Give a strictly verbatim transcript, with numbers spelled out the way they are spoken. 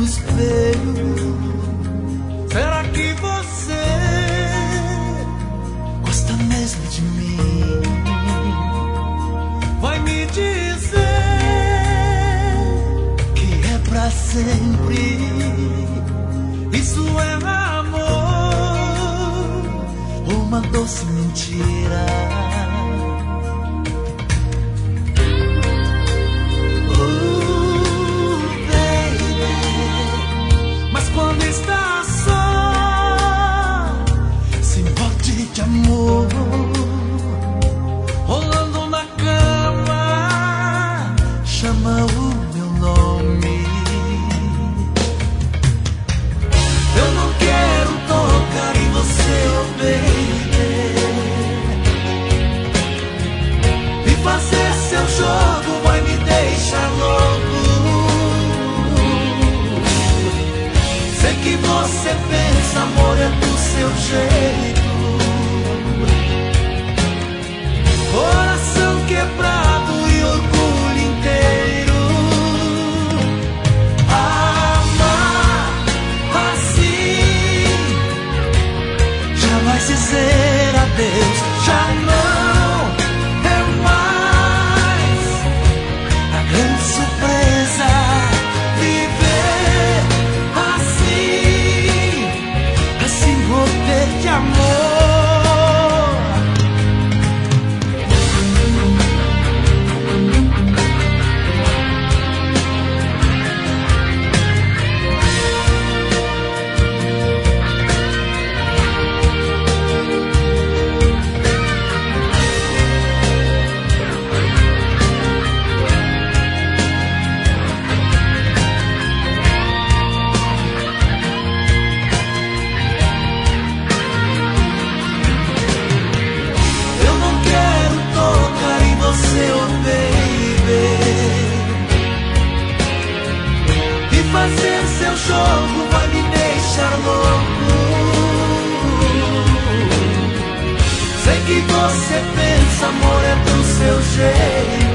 espelho. Será que você gosta mesmo de mim? Vai me dizer que é pra sempre. Isso é amor ou uma doce mentira? Quando está só, sem bote de amor, rolando na cama, chama o meu nome. Eu não quero tocar em você, oh baby, e fazer seu jogo vai me deixar louco. Sei que você pensa, amor, é do seu jeito. Coração quebrado e orgulho inteiro. Amar assim, jamais dizer adeus, já não é mais a grande surpresa. De amor, seu baby, e fazer seu jogo vai me deixar louco. Sei que você pensa, amor, é do seu jeito.